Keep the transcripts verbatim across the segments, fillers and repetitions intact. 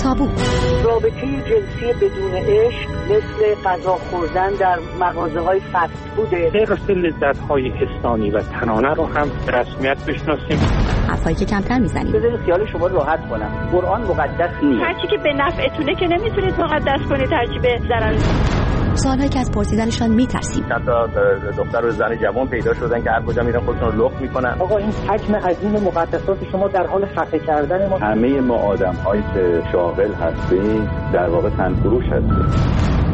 تابو. رابطه جنسی بدون عشق مثل غذا خوردن در مغازه‌های فست فوده. حفظ لذت‌های حسانی و تنانه رو هم به رسمیت بشناسیم. حرفایی که کمتر میزنیم. بذارید خیال شما راحت کنم. قرآن مقدس نیست. هرچی که به نفعتونه که نمیتونید مقدس کنید، هرچی به ضرر. سوالایی که از پرسیدنشان میترسیم. حتی دختر و زن جوان پیدا شدن که هر کجا میرن خودشون رو لخت میکنن. آقا این حجم عظیم مقدسات شما در حال خفه کردن ما. همه ما آدم‌هایی که شاغل هستیم در واقع تنفروش هستیم.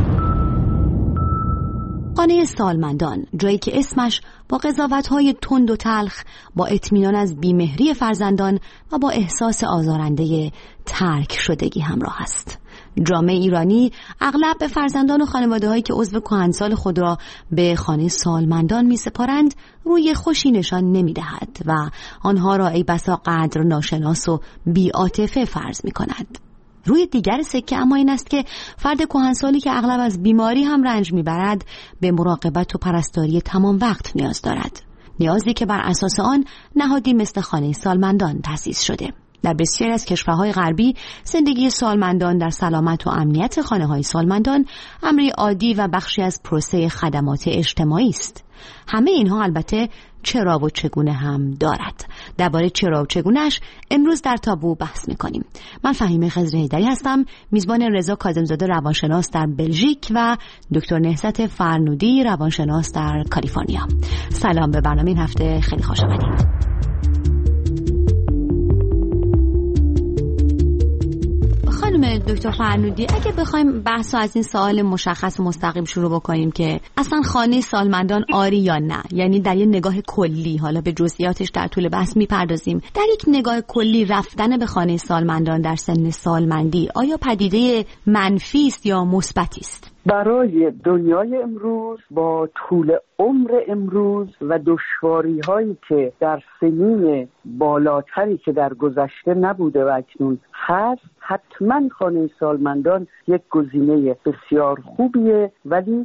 خانه سالمندان، جایی که اسمش با قضاوت‌های تند و تلخ، با اطمینان از بیمهری فرزندان و با احساس آزارنده ترک شدگی همراه است. جامعه ایرانی اغلب به فرزندان و خانواده‌هایی که عضو کهنسال خود را به خانه سالمندان می‌سپارند روی خوشی نشان نمی‌دهد و آنها را ای بسا قدر ناشناس و بی‌عاطفه فرض می‌کند. روی دیگر سکه اما این است که فرد کهنسالی که اغلب از بیماری هم رنج میبرد به مراقبت و پرستاری تمام وقت نیاز دارد، نیازی که بر اساس آن نهادی مثل خانه سالمندان تأسیس شده. در بسیاری از کشورهای غربی زندگی سالمندان در سلامت و امنیت خانه‌های سالمندان امری عادی و بخشی از پروسه خدمات اجتماعی است. همه اینها البته چرا و چگونه هم دارد. درباره چرا و چگونه‌اش امروز در تابو بحث می‌کنیم. من فهیمه خضر حیدری هستم، میزبان رضا کاظم‌زاده روانشناس در بلژیک و دکتر نهضت فرنودی روانشناس در کالیفرنیا. سلام، به برنامه این هفته خیلی خوش آمدید. خانم دکتر فرنودی، اگه بخوایم بحثو از این سوال مشخص و مستقیم شروع بکنیم که اصلا خانه سالمندان آری یا نه، یعنی در یه نگاه کلی، حالا به جزئیاتش در طول بحث میپردازیم، در یک نگاه کلی رفتن به خانه سالمندان در سن سالمندی آیا پدیده منفی است یا مثبتی است؟ برای دنیای امروز با طول عمر امروز و دشواری هایی که در سنین بالاتری که در گذشته نبوده و اکنون هست، حتما خانه سالمندان یک گزینه بسیار خوبیه، ولی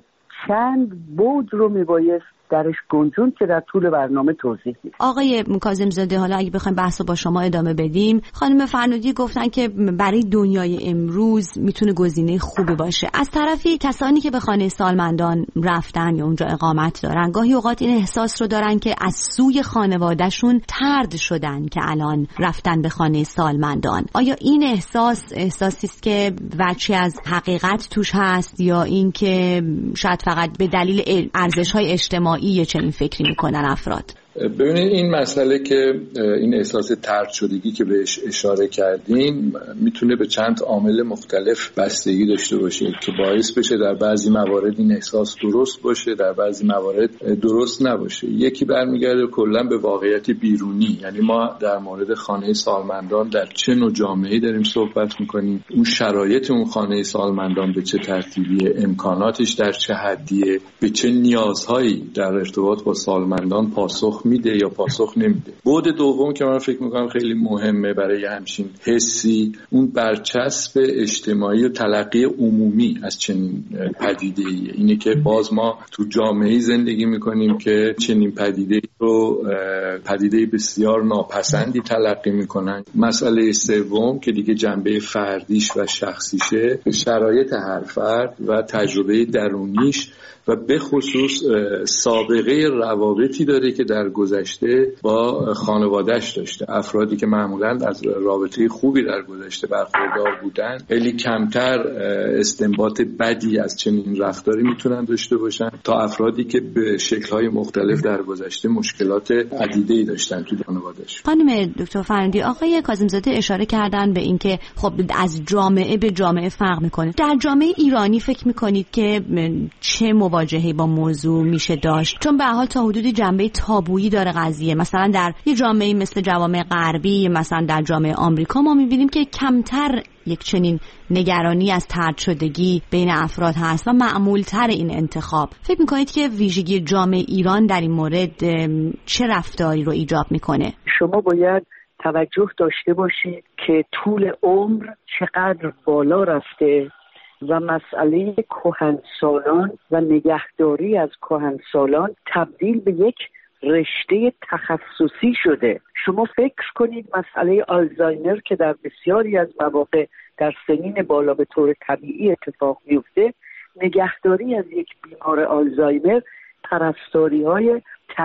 چند بود رو میبایست درش گنجون که در طول برنامه توضیح میدم. آقای کاظم‌زاده، حالا اگه بخوایم بحثو با شما ادامه بدیم، خانم فرنودی گفتن که برای دنیای امروز میتونه گزینه خوبی باشه. از طرفی کسانی که به خانه سالمندان رفتن یا اونجا اقامت دارن گاهی اوقات این احساس رو دارن که از سوی خانوادهشون طرد شدن که الان رفتن به خانه سالمندان. آیا این احساس احساسی است که بچی از حقیقت توش هست یا این که شاید فقط به دلیل ارزش‌های اجتماعی یه چنین فکری میکنن افراد؟ ببینید، این مسئله که این احساس طرد شدگی که بهش اشاره کردین میتونه به چند عامل مختلف بستگی داشته باشه که باعث بشه در بعضی موارد این احساس درست باشه، در بعضی موارد درست نباشه. یکی برمیگرده کلا به واقعیت بیرونی، یعنی ما در مورد خانه سالمندان در چه نوع جامعه‌ای داریم صحبت میکنیم، اون شرایط اون خانه سالمندان به چه ترتیبیه، امکاناتش در چه حدیه، به چه نیازهایی در ارتباط با سالمندان پاسخ میده یا پاسخ نمیده. بعد دوم که من فکر میکنم خیلی مهمه برای همچین حسی، اون برچسب اجتماعی و تلقی عمومی از چنین پدیده‌ای. اینه که باز ما تو جامعه‌ای زندگی میکنیم که چنین پدیده‌ای رو پدیده بسیار ناپسندی تلقی میکنن. مسئله سوم که دیگه جنبه فردیش و شخصیشه، شرایط هر فرد و تجربه درونیش و به خصوص سابقه روابطی داره که در گذشته با خانواده‌اش داشته. افرادی که معمولاً از رابطه خوبی در گذشته برخوردار بودن خیلی کمتر استنباط بدی از چنین رفتاری میتونن داشته باشن تا افرادی که به شکل‌های مختلف در گذشته مشکلات عدیده‌ای داشتن تو خانواده‌اش. خانم دکتر فرنودی، آقای کاظم‌زاده اشاره کردن به این که خب از جامعه به جامعه فرق میکنه. در جامعه ایرانی فکر میکنید که چه مواجهه‌ای با موضوع میشه داشت؟ چون به هر حال تا حدودی جنبه تابویی داره قضیه. مثلا در یه جامعه مثل جوامع غربی، مثلا در جامعه آمریکا، ما میبینیم که کمتر یک چنین نگرانی از طرد شدگی بین افراد هست و معمولتر این انتخاب. فکر میکنید که ویژگی جامعه ایران در این مورد چه رفتاری رو ایجاب میکنه؟ شما باید توجه داشته باشید که طول عمر چقدر بالا رفته و مسئله کهنسالان و نگهداری از کهنسالان تبدیل به یک رشته تخصصی شده. شما فکر کنید مسئله آلزایمر که در بسیاری از مواقع در سنین بالا به طور طبیعی اتفاق میفته، نگهداری از یک بیمار آلزایمر پرستاری های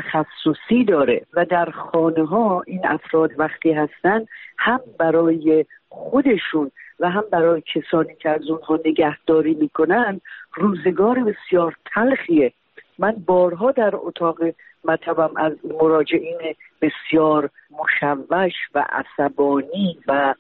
تخصصی داره و در خانه ها این افراد وقتی هستن هم برای خودشون و هم برای کسانی که از اونها نگهداری میکنن روزگار بسیار تلخیه. من بارها در اتاق مطبم از مراجعین بسیار مشوش و عصبانی و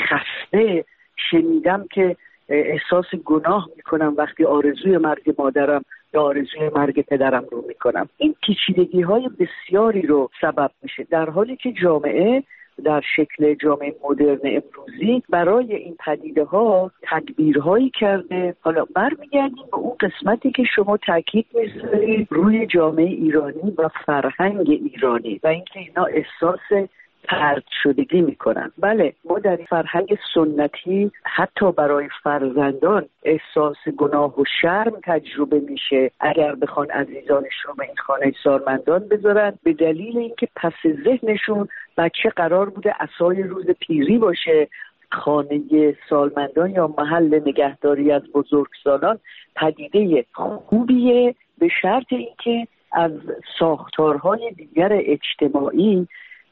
خسته شنیدم که احساس گناه میکنم وقتی آرزوی مرگ مادرم یا آرزوی مرگ پدرم رو میکنم. این پیچیدگی های بسیاری رو سبب میشه، در حالی که جامعه در شکل جامعه مدرن امروزی برای این پدیده ها تدبیرهایی کرده. حالا برمیگردیم به اون قسمتی که شما تاکید می‌ذارید روی جامعه ایرانی و فرهنگ ایرانی و اینکه اینا احساس طرد شدگی میکنن. بله، ما در فرهنگ سنتی حتی برای فرزندان احساس گناه و شرم تجربه میشه اگر بخوان عزیزانش رو به این خانه سالمندان بذارن، به دلیل اینکه پس ذهنشون بچه قرار بوده عصای روز پیری باشه. خانه سالمندان یا محل نگهداری از بزرگسالان پدیده خوبیه به شرط اینکه از ساختارهای دیگر اجتماعی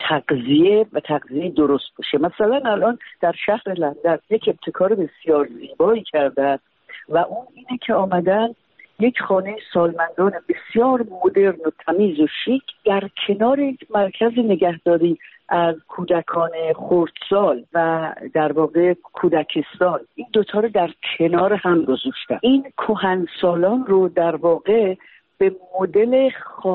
تغذیه و تغذیه درست باشه. مثلا الان در شهر لندن یک ابتکار بسیار زیبایی کردن و اون اینه که آمدن یک خانه سالمندان بسیار مدرن و تمیز و شیک در کنار یک مرکز نگهداری از کودکان خردسال و در واقع کودکستان، این دوتا رو در کنار هم گذاشتن. این کهنسالان رو در واقع به مدل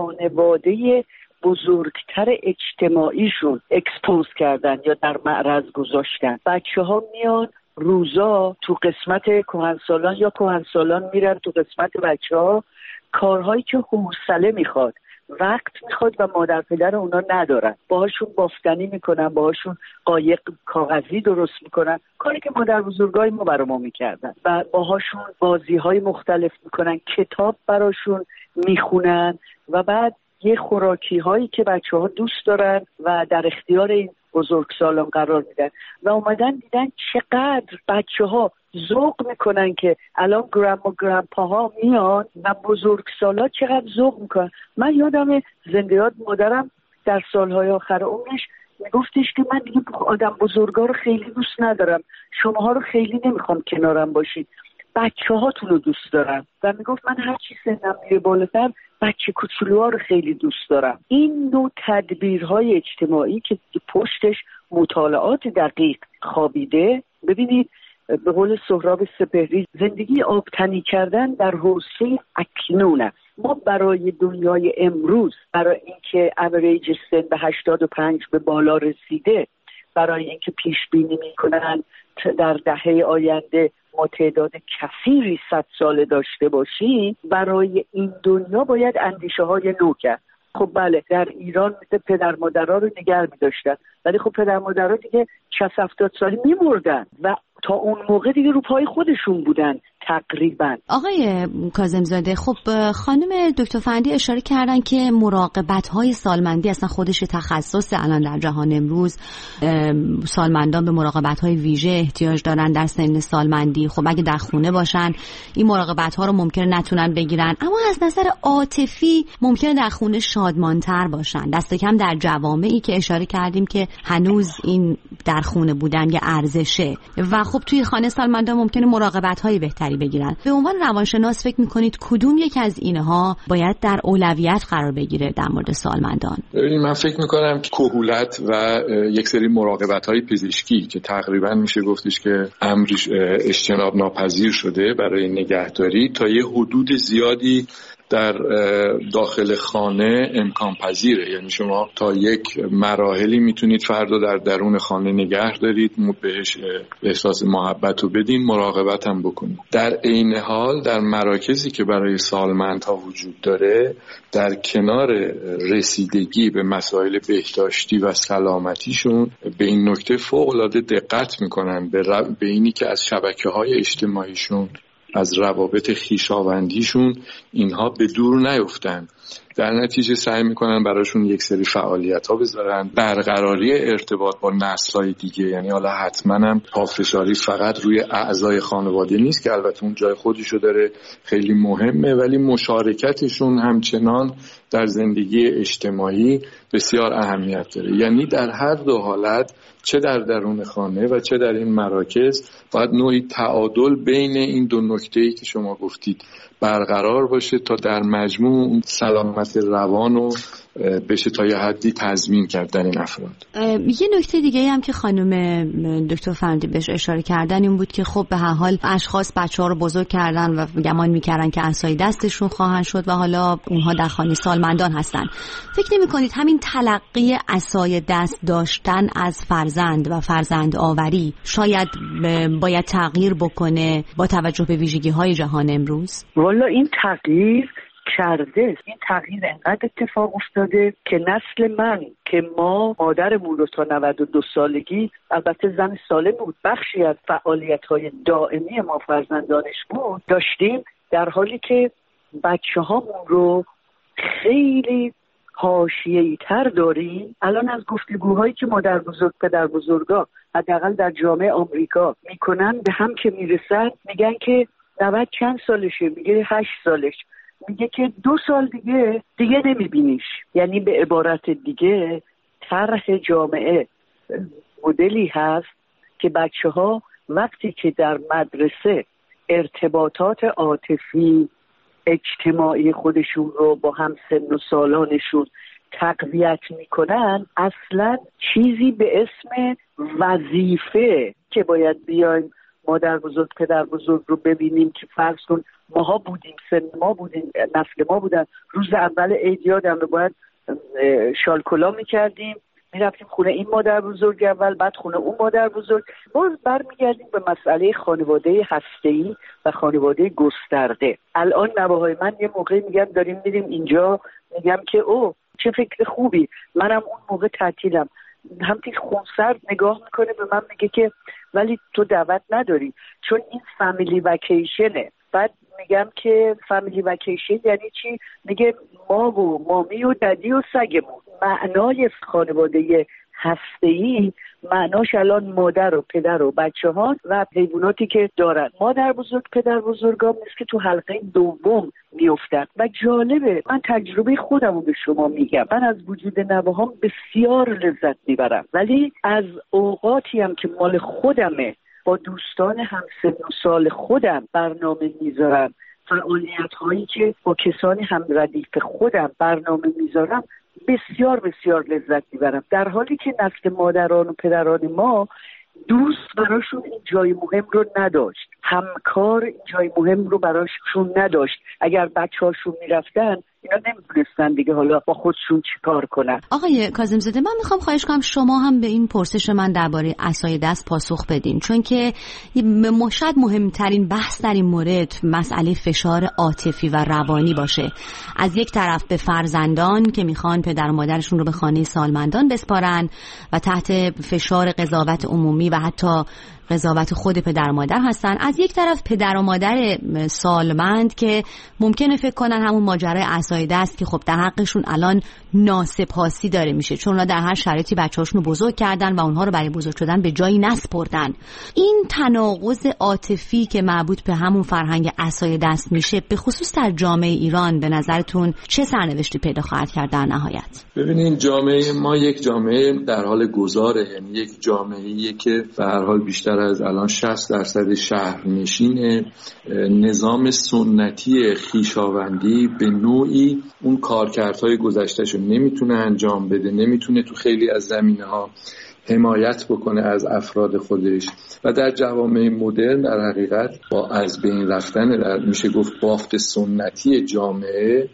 خانواده بزرگتر اجتماعیشون اکسپوز کردن یا در معرض گذاشتن. بچه ها میان روزا تو قسمت کهنسالان یا کهنسالان میرن تو قسمت بچه ها، کارهایی که حوصله میخواد، وقت میخواد و مادر پدر اونا ندارن، باهاشون بافتنی میکنن، باهاشون قایق کاغذی درست میکنن، کاری که مادر بزرگای ما برای ما میکردن، و باهاشون بازیهای مختلف میکنن، کتاب براشون میخونن و بعد یه خوراکی هایی که بچه ها دوست دارن و در اختیار این بزرگسالان قرار میدن و اومدن دیدن چقدر بچه ها ذوق میکنن که الان گرم و گرم پاها میان و بزرگسالا چقدر ذوق میکنن. من یادم زنده یاد مادرم در سالهای آخر عمرش میگفتش که من دیگه آدم بزرگا رو خیلی دوست ندارم، شماها رو خیلی نمیخوام کنارم باشید، بچه هاتون رو دوست دارم. و میگفت من هر چی سنم میره بالاتر بچه کوچولوها رو خیلی دوست دارم. این نوع تدبیرهای اجتماعی که پشتش مطالعات دقیق خوابیده، ببینید به قول سهراب سپهری زندگی آبتنی کردن در حوزه اکنون است. ما برای دنیای امروز، برای اینکه اوریج سن به هشتاد و پنج به بالا رسیده، برای اینکه پیش بینی میکنن در دهه آینده ما تعداد کثیری صد ساله داشته باشیم، برای این دنیا باید اندیشه های نو کرد. خب بله، در ایران مثل پدر مادرها رو نگه می داشتن، ولی خب پدر مادرها دیگه شصت هفتاد سالی می مردن و تا اون موقع دیگه رو پای خودشون بودن تقریبا. آقای کاظم‌زاده، خب خانم دکتر فندی اشاره کردن که مراقبت‌های سالمندی اصلا خودش تخصص الان در جهان امروز. سالمندان به مراقبت‌های ویژه احتیاج دارن در سن سالمندی. خب اگه در خونه باشن این مراقبت‌ها رو ممکنه نتونن بگیرن، اما از نظر عاطفی ممکنه در خونه شادمان‌تر باشن، دست کم در جوامعی که اشاره کردیم که هنوز این در خونه بودن یه ارزشه و خب توی خانه سالمندان ممکنه مراقبت‌های بهتری بگیرن. به عنوان روانشناس فکر میکنید کدوم یک از اینها باید در اولویت قرار بگیره در مورد سالمندان؟ ببینید، من فکر میکنم که کهولت و یک سری مراقبت‌های پزشکی که تقریبا میشه گفتش که امر اجتناب ناپذیر شده برای نگهداری تا یه حدود زیادی در داخل خانه امکان پذیره. یعنی شما تا یک مراحلی میتونید فرد رو در درون خانه نگه دارید، بهش احساس محبت رو بدین، مراقبت هم بکنید. در عین حال در مراکزی که برای سالمندها وجود داره، در کنار رسیدگی به مسائل بهداشتی و سلامتیشون به این نکته فوق‌العاده دقت میکنن، به, ر... به اینی که از شبکه‌های اجتماعیشون، از روابط خویشاوندیشون اینها به دور نیفتن در نتیجه سعی میکنن براشون یک سری فعالیت ها بذارن. برقراری ارتباط با نسل‌های دیگه، یعنی حالا حتما هم پافشاری فقط روی اعضای خانواده نیست که البته اون جای خودشو داره، خیلی مهمه، ولی مشارکتشون همچنان در زندگی اجتماعی بسیار اهمیت داره. یعنی در هر دو حالت، چه در درون خانه و چه در این مراکز، باید نوعی تعادل بین این دو نکته‌ای که شما گفتید برقرار باشه تا در مجموع سلامت روان و بشه تا یه حدی تضمین کردن این افراد. یه نکته دیگه هم که خانم دکتر فرندی بهش اشاره کردن این بود که خب به هر حال اشخاص بچه‌ها رو بزرگ کردن و گمان می‌کردن که عصای دستشون خواهند شد و حالا اونها در خانه سالمندان هستن. فکر نمی‌کنید همین تلقی عصای دست داشتن از فرزند و فرزند آوری شاید باید تغییر بکنه با توجه به ویژگی‌های جهان امروز؟ والا این تغییر کرده. این تغییر انقدر اتفاق افتاده که نسل من که ما مادرمون رو تا نود و دو سالگی، البته زن سالم بود، بخشی از فعالیت‌های دائمی ما فرزندانش بود داشتیم، در حالی که بچه‌هامون رو خیلی حاشیه‌ای تر داریم. الان از گفتگوهایی که مادر بزرگ پدر بزرگا حداقل در جامعه آمریکا میکنن به هم که میرسن میگن که نود چند سالشه، میگه هشت سالش، میگه که دو سال دیگه دیگه نمیبینیش. یعنی به عبارت دیگه طرح جامعه مدلی هست که بچه ها وقتی که در مدرسه ارتباطات عاطفی اجتماعی خودشون رو با هم سن و سالانشون تقویت میکنن، اصلا چیزی به اسم وظیفه که باید بیایم مادر بزرگ پدر بزرگ رو ببینیم که فرض کن ماها بودیم، سن ما بودیم، نسل ما بودن، روز اول عید یادم باید شالکولا میکردیم، میرفتیم خونه این مادر بزرگ اول، بعد خونه اون مادر بزرگ، باز برمیگردیم به مسئله خانواده هسته‌ای و خانواده گسترده. الان نوه‌های من یه موقعی میگم داریم میریم اینجا، میگم که او چه فکر خوبی، منم اون موقع تعطیلم، همین خونسرد نگاه میکنه به من میگه که ولی تو دعوت نداری چون این فامیلی وکیشنه. بعد میگم که فامیلی وکیشن یعنی چی؟ میگه ما و مامی و ددی و سگمون. معنای خانواده هسته‌ای معناش الان مادر و پدر و بچه ها و حیواناتی که دارن. مادر بزرگ پدر بزرگام مثل که تو حلقه دوم میافتن و جالبه، من تجربه خودمو به شما میگم، من از وجود نوهام بسیار لذت میبرم، ولی از اوقاتی هم که مال خودمه با دوستان همسن و سال خودم برنامه میذارم، فعالیت هایی که با کسانی هم ردیف خودم برنامه میذارم، بسیار بسیار لذت میبرم، در حالی که نسل مادران و پدران ما دوست براشون این جای مهم رو نداشت، همکار این جای مهم رو براشون نداشت. اگر بچه هاشون میرفتن اینا نمیدونستن دیگه حالا با خودشون چی کار کنن. آقای کاظم زاده، من میخوام خواهش کنم شما هم به این پرسش من درباره عصای دست پاسخ بدین، چون که شاید مهمترین بحث در این مورد مسئله فشار عاطفی و روانی باشه. از یک طرف به فرزندان که میخوان پدر و مادرشون رو به خانه سالمندان بسپارن و تحت فشار قضاوت عمومی و حتی قضاوت خود پدر و مادر هستن، از یک طرف پدر و مادر سالمند که ممکنه فکر کنن همون ماجرای عصای دست که خب در حقشون الان ناسپاسی داره میشه، چون اونا در هر شرایطی بچه‌هاشون رو بزرگ کردن و اونها رو برای بزرگ شدن به جایی نسپردن. این تناقض عاطفی که مربوط به همون فرهنگ عصای دست میشه، به خصوص در جامعه ایران به نظرتون چه سرنوشتی پیدا خواهد کرد در نهایت؟ ببینین، جامعه ما یک جامعه در حال گذاره، یعنی یک جامعه‌ایه که به هر حال بیشتر از الان شصت درصد شهرنشین نظام سنتی خویشاوندی به نوعی اون کارکردهای گذشته‌شو نمیتونه انجام بده، نمیتونه تو خیلی از زمینه‌ها حمایت بکنه از افراد خودش و در جوامع مدرن در حقیقت با از بین رفتن در میشه گفت بافت سنتی جامعه،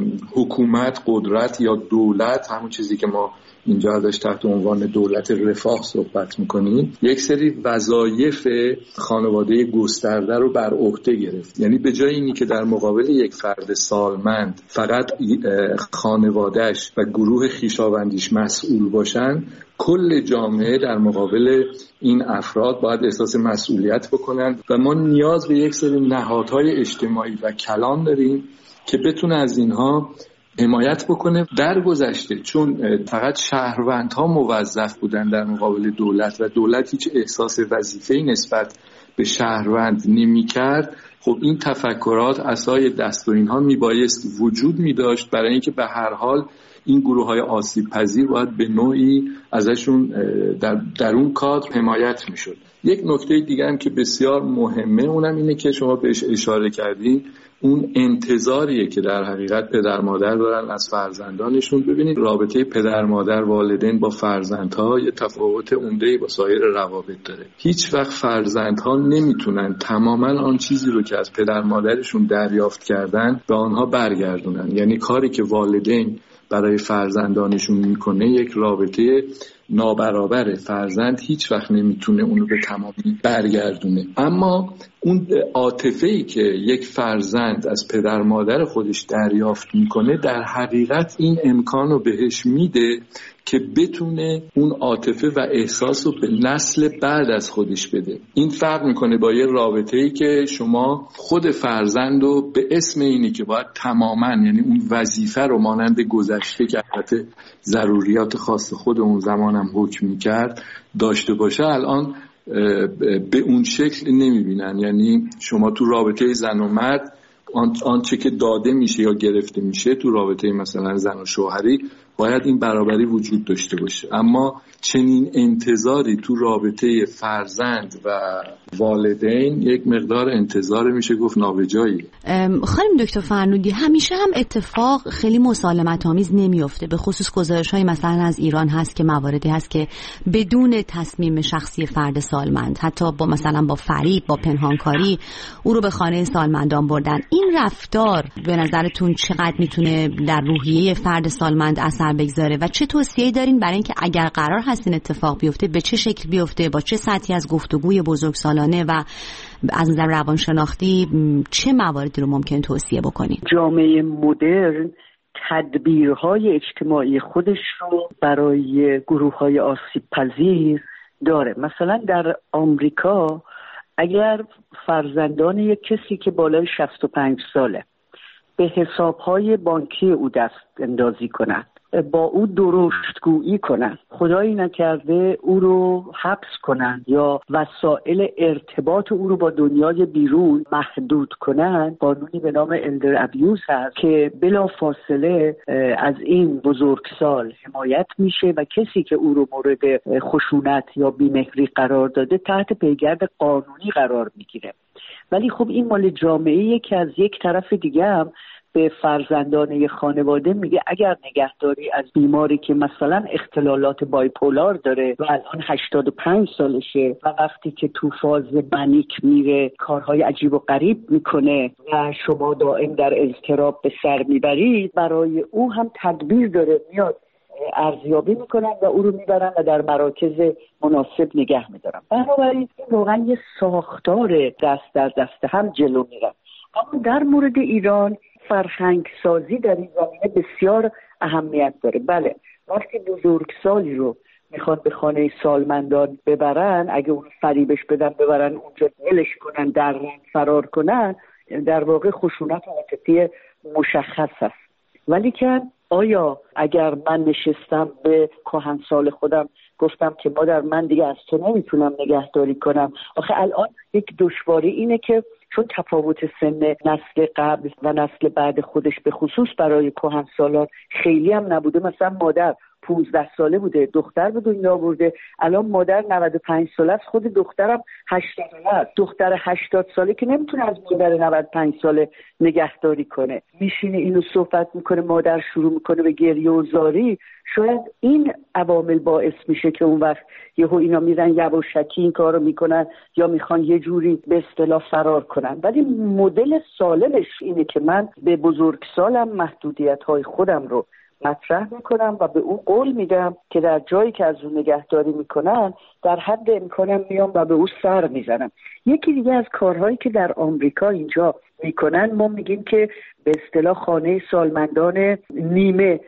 حکومت، قدرت یا دولت، همون چیزی که ما اینجا ازش تحت عنوان دولت رفاه صحبت میکنیم، یک سری وظایف خانواده گسترده رو بر عهده گرفت. یعنی به جای اینی که در مقابل یک فرد سالمند فقط خانواده‌اش و گروه خویشاوندیش مسئول باشن، کل جامعه در مقابل این افراد باید احساس مسئولیت بکنن و ما نیاز به یک سری نهادهای اجتماعی و کلان داریم که بتونه از اینها حمایت بکنه. در گذشته چون فقط شهروندها موظف بودن در مقابل دولت و دولت هیچ احساس وظیفه‌ای نسبت به شهروند نمی‌کرد، خب این تفکرات عصای دست و اینها میبایست وجود می‌داشت برای اینکه به هر حال این گروه‌های آسیب پذیر باید به نوعی ازشون در, در اون کادر حمایت می‌شد. یک نکته دیگه هم که بسیار مهمه اونم اینه که شما بهش اشاره کردین، اون انتظاریه که در حقیقت پدر مادر دارن از فرزندانشون. ببینید رابطه پدر مادر والدین با فرزندها یه تفاوت عمده‌ای با سایر روابط داره. هیچ وقت فرزندها نمیتونن تماما آن چیزی رو که از پدر مادرشون دریافت کردن به آنها برگردونن. یعنی کاری که والدین برای فرزندانشون میکنه یک رابطه نابرابره. فرزند هیچ وقت نمیتونه اونو به تمامی برگردونه، اما اون عاطفه‌ای که یک فرزند از پدر مادر خودش دریافت میکنه در حقیقت این امکان رو بهش میده که بتونه اون عاطفه و احساس رو به نسل بعد از خودش بده. این فرق میکنه با یه رابطه‌ای که شما خود فرزند رو به اسم اینی که باید تماماً، یعنی اون وظیفه رو مانند گذشته که البته ضروریات خاص خود اون زمان هم حکم میکرد داشته باشه، الان به اون شکل نمیبینن. یعنی شما تو رابطه زن و مرد آنچه که داده میشه یا گرفته میشه تو رابطه مثلا زن و شوهری باید این برابری وجود داشته باشه، اما چنین انتظاری تو رابطه فرزند و والدین یک مقدار انتظار میشه گفت نابجایی. خانم دکتر فرنودی، همیشه هم اتفاق خیلی مسالمت آمیز نمیفته، به خصوص گزارش های مثلا از ایران هست که مواردی هست که بدون تصمیم شخصی فرد سالمند، حتی با مثلا با فریب، با پنهانکاری او رو به خانه سالمندان بردن. این رفتار به نظرتون چقدر میتونه در روحیه فرد سالمند اثر بگذاره و چه توصیه‌ای دارین برای اینکه اگر قرار هست این اتفاق بیفته به چه شکل بیفته، با چه سطحی از گفتگوی بزرگسالانه و از نظر روانشناختی چه مواردی رو ممکن توصیه بکنین؟ جامعه مدرن تدبیرهای اجتماعی خودش رو برای گروه‌های آسیب پذیر داره. مثلا در آمریکا اگر فرزندان یک کسی که بالای شصت و پنج ساله به حسابهای بانکی او دست اندازی کنند، با او درشتگویی کنند، خدایی نکرده او رو حبس کنند یا وسایل ارتباط او رو با دنیای بیرون محدود کنند، قانونی به نام الدر ابیوز هست که بلا فاصله از این بزرگسال حمایت میشه و کسی که او رو مورد خشونت یا بیمهری قرار داده تحت پیگرد قانونی قرار میگیره. ولی خب این مال جامعه‌ایه که از یک طرف دیگه هم به فرزندان خانواده میگه اگر نگهداری از بیماری که مثلا اختلالات بایپولار داره و الان هشتاد و پنج سالشه و وقتی که تو فاز منیک میره کارهای عجیب و غریب میکنه و شما دائم در اضطراب به سر میبرید، برای او هم تدبیر داره، میاد ارزیابی میکنن و او رو میبرن و در مراکز مناسب نگه میدارن. بنابراین واقعا یه ساختار دست در دست هم جلو میرن. اما در مورد ایران فرهنگ سازی در این زمینه بسیار اهمیت داره. بله، وقتی بزرگسالی رو میخوان به خانه سالمندان ببرن، اگه اون فریبش بدن ببرن اونجا ولش کنن، در رنگ فرار کنن، در واقع خشونت عاطفی مشخص است. ولی که آیا اگر من نشستم به کهنسال خودم گفتم که مادر من دیگه از تو نمیتونم نگهداری کنم، آخه الان یک دشواری اینه که چون تفاوت سن نسل قبل و نسل بعد خودش به خصوص برای کهنسالان خیلی هم نبوده، مثلا مادر پونزده ساله بوده دختر به دنیا آورده، الان مادر نود و پنج ساله است، خود دخترم هشتاد ساله است. دختر هشتاد ساله که نمیتونه از مادر نود و پنج ساله نگهداری کنه، میشینه اینو صحبت میکنه، مادر شروع میکنه به گریه و زاری. شاید این عوامل باعث میشه که اون وقت یهو اینا میرن یواشکی این کارو میکنن یا میخوان یه جوری به اصطلاح فرار کنن. ولی مدل سالمش اینه که من به بزرگسالم محدودیت‌های خودم رو مطرح میکنم و به اون قول میدم که در جایی که از اون نگهداری میکنن در حد امکانم میام و به اون سر میزنم. یکی دیگه از کارهایی که در آمریکا اینجا میکنن، ما میگیم که به اصطلاح خانه سالمندان نیمه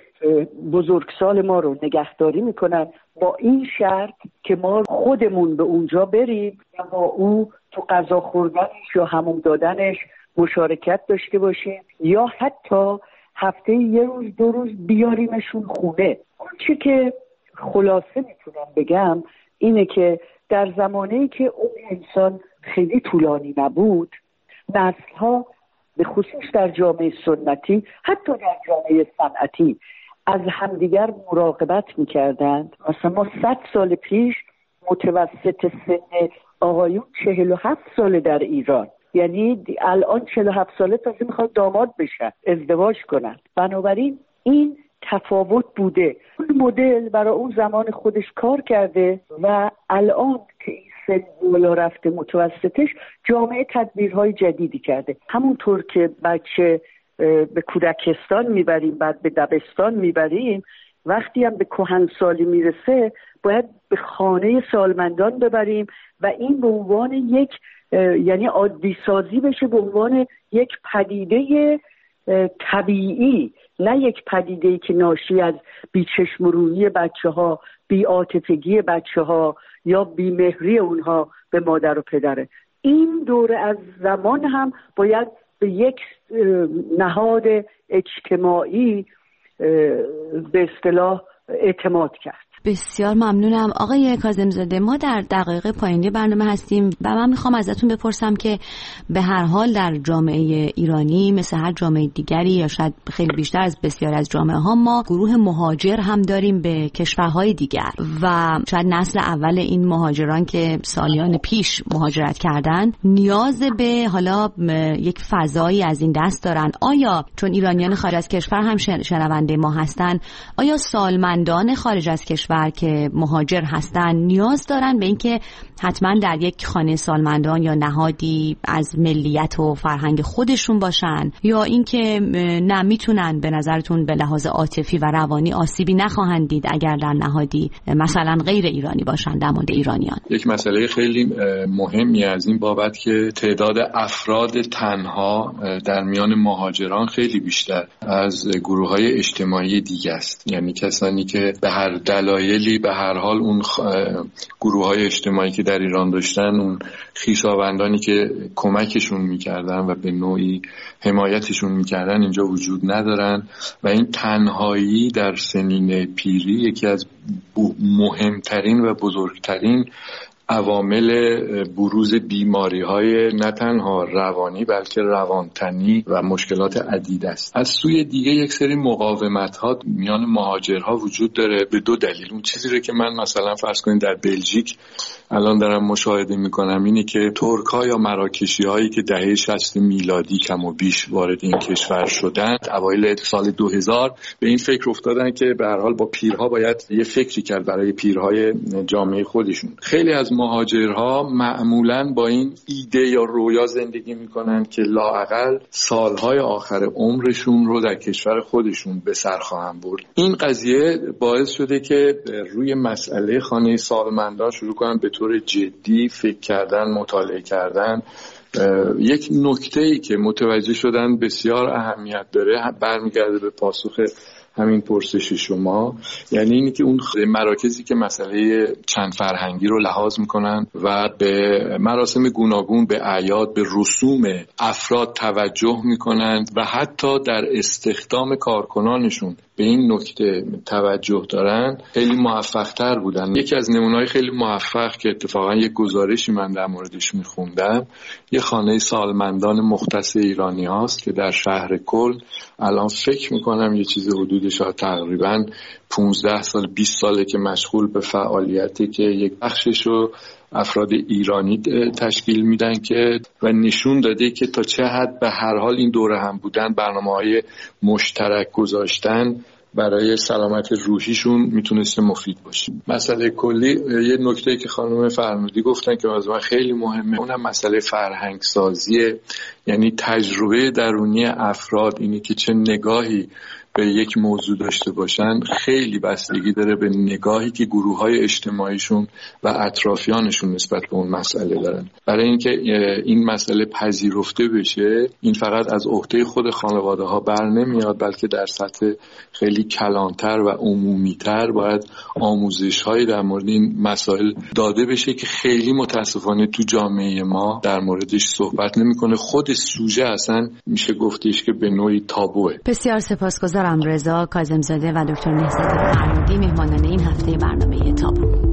بزرگسال ما رو نگهداری میکنن، با این شرط که ما خودمون به اونجا بریم و با او تو غذا خوردنش یا حموم دادنش مشارکت داشته باشیم، یا حتی هفته یه روز دو روز بیاریمشون خونه. اون چی که خلاصه میتونم بگم اینه که در زمانه‌ای که اون انسان خیلی طولانی نبود، نسل‌ها به خصوص در جامعه سنتی، حتی در جامعه صنعتی، از همدیگر مراقبت میکردند. مثلا ما صد سال پیش متوسط سن آقایون چهل و هفت ساله در ایران، یعنی الان چهل و هفت ساله تازه میخواد داماد بشن، ازدواج کنن. بنابراین این تفاوت بوده. اون مدل برای اون زمان خودش کار کرده و الان که این سن بالا رفته متوسطش، جامعه تدبیرهای جدیدی کرده. همونطور که بچه به کودکستان میبریم، بعد به دبستان میبریم، وقتی هم به کهنسالی میرسه باید به خانه سالمندان ببریم و این به عنوان یک یعنی عادی سازی بشه، به عنوان یک پدیده طبیعی، نه یک پدیده‌ای که ناشی از بی‌چشم‌ورویی بچه‌ها، بی‌عاطفگی بچه‌ها یا بی‌مهری اونها به مادر و پدره. این دوره از زمان هم باید به یک نهاد اجتماعی به اصطلاح اعتماد کرد. بسیار ممنونم آقای کاظم‌زاده. ما در دقایق پایانی برنامه هستیم و من میخوام ازتون بپرسم که به هر حال در جامعه ایرانی مثل هر جامعه دیگری یا شاید خیلی بیشتر از بسیار از جامعه ها، ما گروه مهاجر هم داریم به کشورهای دیگر و شاید نسل اول این مهاجران که سالیان پیش مهاجرت کردن نیاز به حالا یک فضایی از این دست دارن. آیا چون ایرانیان خارج از کشور هم شنونده ما هستن، آیا سالمندان خارج از کشور که مهاجر هستن نیاز دارن به اینکه حتما در یک خانه سالمندان یا نهادی از ملیت و فرهنگ خودشون باشن، یا اینکه نه میتونن به نظرتون به لحاظ عاطفی و روانی آسیبی نخواهند دید اگر در نهادی مثلا غیر ایرانی باشن؟ در مورد ایرانیان یک مسئله خیلی مهمی از این بابت که تعداد افراد تنها در میان مهاجران خیلی بیشتر از گروه‌های اجتماعی دیگه است. یعنی کسانی که به هر دلایلی به هر حال اون گروه‌های اجتماعی که در ایران داشتن، اون خویشاوندانی که کمکشون میکردن و به نوعی حمایتشون میکردن اینجا وجود ندارن و این تنهایی در سنین پیری یکی از مهمترین و بزرگترین عوامل بروز بیماری‌های نه تنها روانی بلکه روانتنی و مشکلات عدید است. از سوی دیگه یک سری مقاومت‌ها میان مهاجرها وجود داره به دو دلیل. اون چیزی رو که من مثلا فرض کنید در بلژیک الان دارم مشاهده میکنم اینه که ترک‌ها یا مراکشی‌هایی که دهه شصت میلادی کم و بیش وارد این کشور شدند، اوایل سال دو هزار به این فکر افتادن که به هر حال با پیرها باید یه فکری کرد برای پیرهای جامعه خودشون. خیلی از مهاجرها معمولاً با این ایده یا رویا زندگی میکنن که لااقل سالهای آخر عمرشون رو در کشور خودشون به سر خواهند برد. این قضیه باعث شده که روی مسئله خانه سالمندان شروع کنن به طور جدی فکر کردن، مطالعه کردن. یک نکته‌ای که متوجه شدن بسیار اهمیت داره برمیگرده به پاسخ همین پرسش شما، یعنی اینی که اون مراکزی که مسئله چند فرهنگی رو لحاظ میکنن و به مراسم گوناگون، به اعیاد، به رسوم افراد توجه میکنند و حتی در استخدام کارکنانشون به این نکته توجه دارن، خیلی موفق تر بودن. یکی از نمونه‌های خیلی موفق که اتفاقا یک گزارشی من در موردش میخوندم، یه خانه سالمندان مختص ایرانی هاست که در شهر کل الان فکر میکنم یه چیز حدودش تقریبا پانزده سال بیست ساله که مشغول به فعالیتی که یک بخششو افراد ایرانی تشکیل میدن که و نشون داده که تا چه حد به هر حال این دوره هم بودن، برنامه‌های مشترک گذاشتن برای سلامت روحیشون میتونسته مفید باشه. مسئله کلی یه نکته‌ای که خانم فرمودی گفتن که از من خیلی مهمه، اونم مسئله فرهنگ سازیه، یعنی تجربه درونی افراد، اینی که چه نگاهی به به یک موضوع داشته باشن خیلی بستگی داره به نگاهی که گروه‌های اجتماعیشون و اطرافیانشون نسبت به اون مسئله دارن. برای اینکه این مسئله پذیرفته بشه، این فقط از عهده خود خانواده‌ها بر نمیاد، بلکه در سطح خیلی کلانتر و عمومی‌تر باید آموزش‌هایی در مورد این مسائل داده بشه که خیلی متاسفانه تو جامعه ما در موردش صحبت نمی‌کنه. خود سوژه اصلا میشه گفتش که به نوعی تابوه. بسیار سپاسگزارم رضا کاظم‌زاده و دکتر نهضت فرهادی، مهمانان این هفته برنامه تابو.